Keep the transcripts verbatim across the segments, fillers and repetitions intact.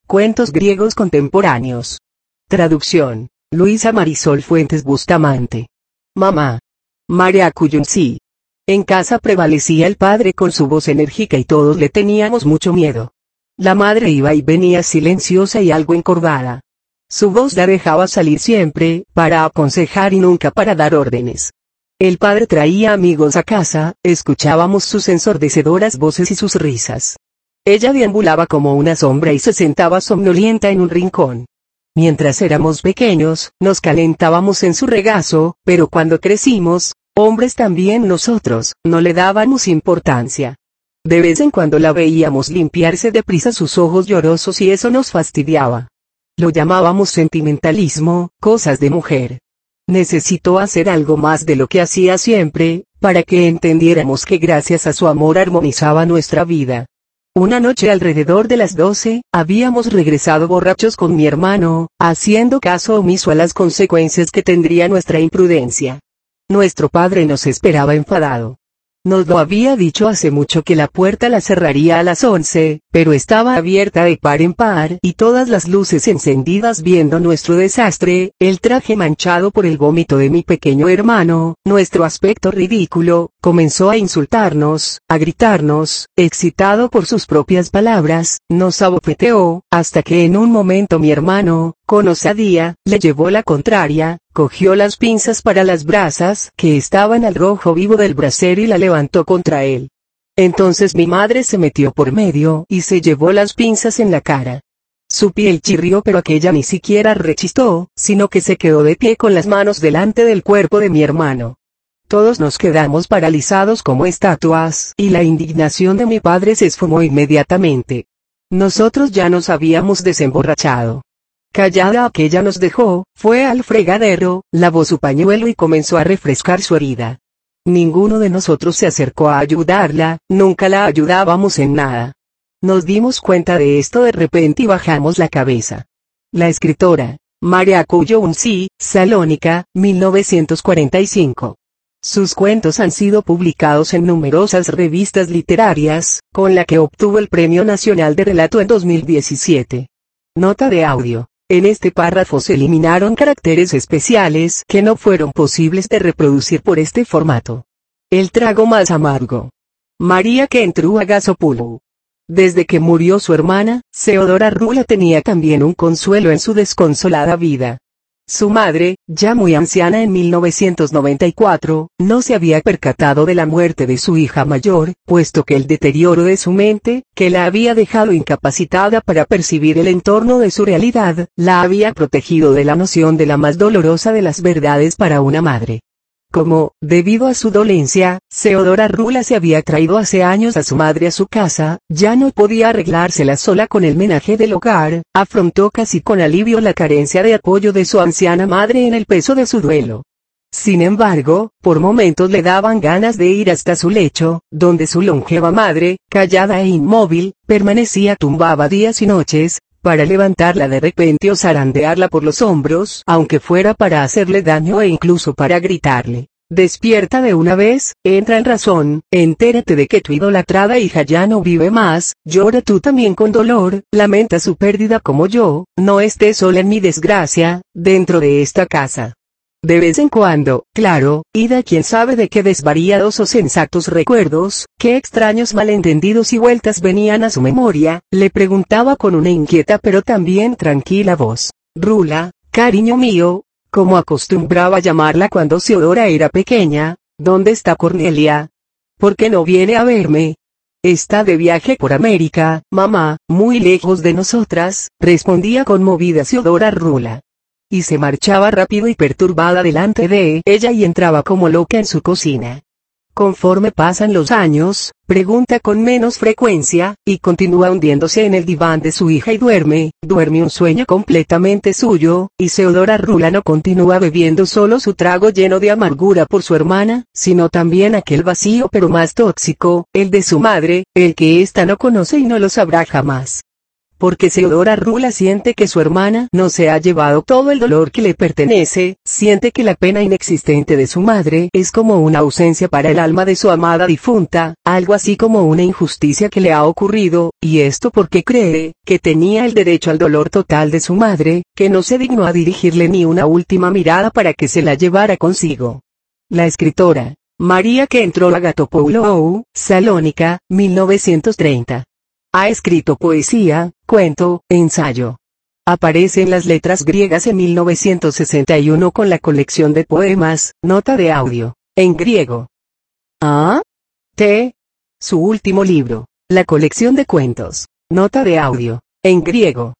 Cuentos griegos contemporáneos. Traducción: Luisa Marisol Fuentes Bustamante. Mamá. María Cuyuncí. En casa prevalecía el padre con su voz enérgica y todos le teníamos mucho miedo. La madre iba y venía silenciosa y algo encorvada. Su voz la dejaba salir siempre, para aconsejar y nunca para dar órdenes. El padre traía amigos a casa, escuchábamos sus ensordecedoras voces y sus risas. Ella deambulaba como una sombra y se sentaba somnolienta en un rincón. Mientras éramos pequeños, nos calentábamos en su regazo, pero cuando crecimos, hombres también nosotros, no le dábamos importancia. De vez en cuando la veíamos limpiarse deprisa sus ojos llorosos y eso nos fastidiaba. Lo llamábamos sentimentalismo, cosas de mujer. Necesitó hacer algo más de lo que hacía siempre, para que entendiéramos que gracias a su amor armonizaba nuestra vida. Una noche alrededor de las doce, habíamos regresado borrachos con mi hermano, haciendo caso omiso a las consecuencias que tendría nuestra imprudencia. Nuestro padre nos esperaba enfadado. Nos lo había dicho hace mucho que la puerta la cerraría a las once, pero estaba abierta de par en par y todas las luces encendidas viendo nuestro desastre, el traje manchado por el vómito de mi pequeño hermano, nuestro aspecto ridículo, comenzó a insultarnos, a gritarnos, excitado por sus propias palabras, nos abofeteó, hasta que en un momento mi hermano, con osadía, le llevó la contraria, cogió las pinzas para las brasas que estaban al rojo vivo del brasero y la levantó contra él. Entonces mi madre se metió por medio y se llevó las pinzas en la cara. Su piel chirrió pero aquella ni siquiera rechistó, sino que se quedó de pie con las manos delante del cuerpo de mi hermano. Todos nos quedamos paralizados como estatuas, y la indignación de mi padre se esfumó inmediatamente. Nosotros ya nos habíamos desemborrachado. Callada aquella nos dejó, fue al fregadero, lavó su pañuelo y comenzó a refrescar su herida. Ninguno de nosotros se acercó a ayudarla, nunca la ayudábamos en nada. Nos dimos cuenta de esto de repente y bajamos la cabeza. La escritora, María Cuyuncí, Salónica, mil novecientos cuarenta y cinco. Sus cuentos han sido publicados en numerosas revistas literarias, con la que obtuvo el Premio Nacional de Relato en dos mil diecisiete. Nota de audio. En este párrafo se eliminaron caracteres especiales que no fueron posibles de reproducir por este formato. El trago más amargo. María Kentru Agasopoulou. Desde que murió su hermana, Seodora Rula tenía también un consuelo en su desconsolada vida. Su madre, ya muy anciana en mil novecientos noventa y cuatro, no se había percatado de la muerte de su hija mayor, puesto que el deterioro de su mente, que la había dejado incapacitada para percibir el entorno de su realidad, la había protegido de la noción de la más dolorosa de las verdades para una madre. Como, debido a su dolencia, Seodora Rula se había traído hace años a su madre a su casa, ya no podía arreglársela sola con el menaje del hogar, afrontó casi con alivio la carencia de apoyo de su anciana madre en el peso de su duelo. Sin embargo, por momentos le daban ganas de ir hasta su lecho, donde su longeva madre, callada e inmóvil, permanecía tumbada días y noches, para levantarla de repente o zarandearla por los hombros, aunque fuera para hacerle daño e incluso para gritarle: despierta de una vez, entra en razón, entérate de que tu idolatrada hija ya no vive más, llora tú también con dolor, lamenta su pérdida como yo, no estés sola en mi desgracia, dentro de esta casa. De vez en cuando, claro, ida quién sabe de qué desvariados o sensatos recuerdos, qué extraños malentendidos y vueltas venían a su memoria, le preguntaba con una inquieta pero también tranquila voz: Rula, cariño mío, como acostumbraba llamarla cuando Seodora era pequeña, ¿dónde está Cornelia? ¿Por qué no viene a verme? Está de viaje por América, mamá, muy lejos de nosotras, respondía conmovida Seodora Rula. Y se marchaba rápido y perturbada delante de ella y entraba como loca en su cocina. Conforme pasan los años, pregunta con menos frecuencia, y continúa hundiéndose en el diván de su hija y duerme, duerme un sueño completamente suyo, y Seodora Rula no continúa bebiendo solo su trago lleno de amargura por su hermana, sino también aquel vacío pero más tóxico, el de su madre, el que ésta no conoce y no lo sabrá jamás. porque Theodora Rula siente que su hermana no se ha llevado todo el dolor que le pertenece, siente que la pena inexistente de su madre es como una ausencia para el alma de su amada difunta, algo así como una injusticia que le ha ocurrido, y esto porque cree que tenía el derecho al dolor total de su madre, que no se dignó a dirigirle ni una última mirada para que se la llevara consigo. La escritora María Kentrola Agatopoulou, Salónica, mil novecientos treinta. Ha escrito poesía, cuento, ensayo. Aparece en las letras griegas en mil novecientos sesenta y uno con la colección de poemas, Nota de audio, en griego. A. T. Su último libro, la colección de cuentos, Nota de audio, en griego.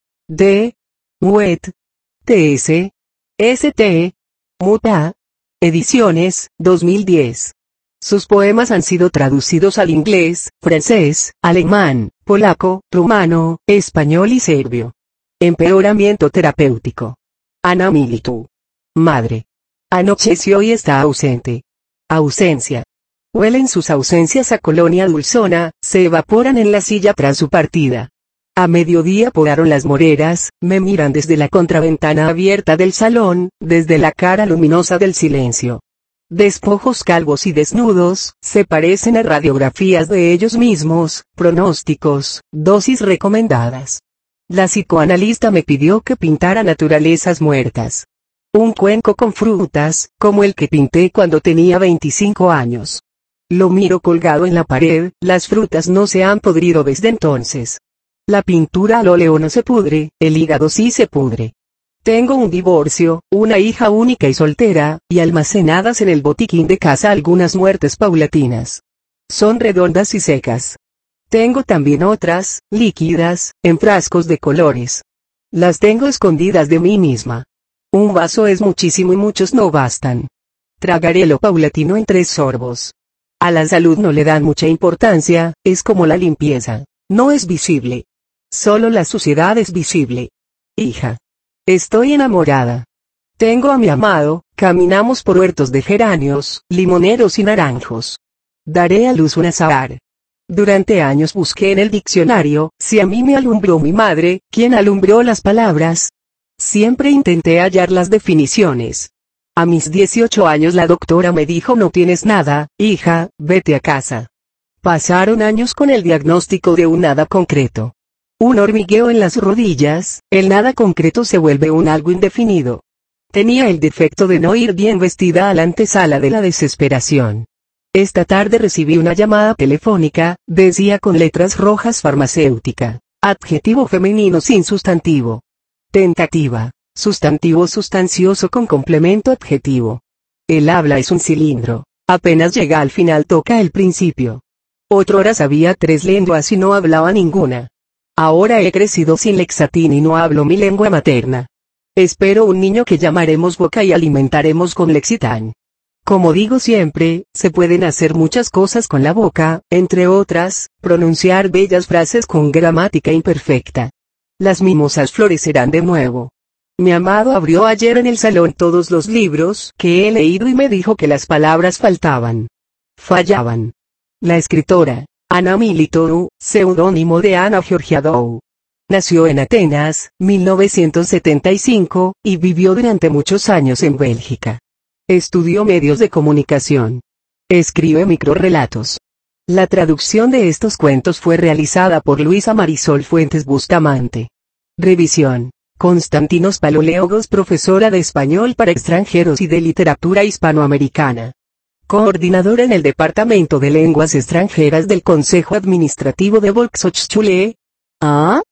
D. Muet. T S. S T. Muta. Ediciones, dos mil diez. Sus poemas han sido traducidos al inglés, francés, alemán, polaco, rumano, español y serbio. Empeoramiento terapéutico. Ana Militu. Madre. Anocheció y está ausente. Ausencia. Huelen sus ausencias a colonia dulzona, se evaporan en la silla tras su partida. A mediodía podaron las moreras, me miran desde la contraventana abierta del salón, desde la cara luminosa del silencio. Despojos calvos y desnudos, se parecen a radiografías de ellos mismos, pronósticos, dosis recomendadas. La psicoanalista me pidió que pintara naturalezas muertas. Un cuenco con frutas, como el que pinté cuando tenía veinticinco años. Lo miro colgado en la pared, las frutas no se han podrido desde entonces. La pintura al óleo no se pudre, el hígado sí se pudre. Tengo un divorcio, una hija única y soltera, y almacenadas en el botiquín de casa algunas muertes paulatinas. Son redondas y secas. Tengo también otras, líquidas, en frascos de colores. Las tengo escondidas de mí misma. Un vaso es muchísimo y muchos no bastan. Tragaré lo paulatino en tres sorbos. A la salud no le dan mucha importancia, es como la limpieza. No es visible. Solo la suciedad es visible. Hija. Estoy enamorada. Tengo a mi amado, caminamos por huertos de geranios, limoneros y naranjos. Daré a luz un azahar. Durante años busqué en el diccionario, si a mí me alumbró mi madre, ¿quién alumbró las palabras? Siempre intenté hallar las definiciones. A mis dieciocho años la doctora me dijo no tienes nada, hija, vete a casa. Pasaron años con el diagnóstico de un nada concreto. Un hormigueo en las rodillas, el nada concreto se vuelve un algo indefinido. Tenía el defecto de no ir bien vestida a la antesala de la desesperación. Esta tarde recibí una llamada telefónica, decía con letras rojas farmacéutica, adjetivo femenino sin sustantivo. Tentativa, sustantivo sustancioso con complemento adjetivo. El habla es un cilindro, apenas llega al final toca el principio. Otrora sabía tres lenguas y no hablaba ninguna. Ahora he crecido sin lexatín y no hablo mi lengua materna. Espero un niño que llamaremos boca y alimentaremos con lexitán. Como digo siempre, se pueden hacer muchas cosas con la boca, entre otras, pronunciar bellas frases con gramática imperfecta. Las mimosas florecerán de nuevo. Mi amado abrió ayer en el salón todos los libros que he leído y me dijo que las palabras faltaban. Fallaban. La escritora Ana Militou, seudónimo de Ana Georgiadou. Nació en Atenas, mil novecientos setenta y cinco, y vivió durante muchos años en Bélgica. Estudió medios de comunicación. Escribe microrrelatos. La traducción de estos cuentos fue realizada por Luisa Marisol Fuentes Bustamante. Revisión. Constantinos Paloleogos, profesora de español para extranjeros y de literatura hispanoamericana. Coordinadora en el Departamento de Lenguas Extranjeras del Consejo Administrativo de Volkshochschule. A.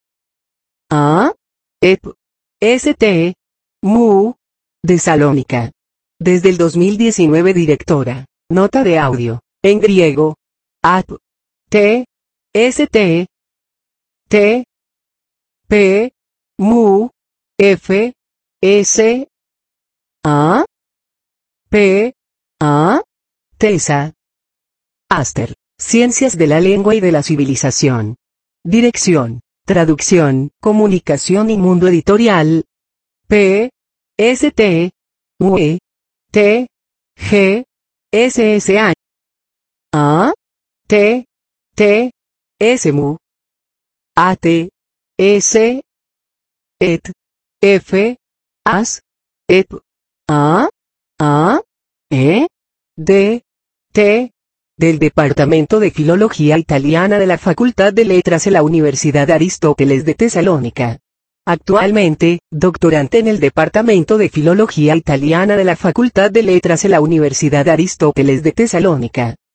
A. E P. S T. M U. de Salónica. Desde el dos mil diecinueve directora. Nota de audio, en griego. A P. T. S T. T. P. M U. F. S. A. P. A. Tesa. Aster. Ciencias de la Lengua y de la Civilización. Dirección, Traducción, Comunicación y Mundo Editorial. P. S T. U E. T. G. S S A. A. T. T. S M U. A T. S, et, F, as, ep, a, a, e, d, t, del Departamento de Filología Italiana de la Facultad de Letras de la Universidad Aristóteles de Tesalónica. Actualmente, doctorante en el Departamento de Filología Italiana de la Facultad de Letras de la Universidad Aristóteles de Tesalónica.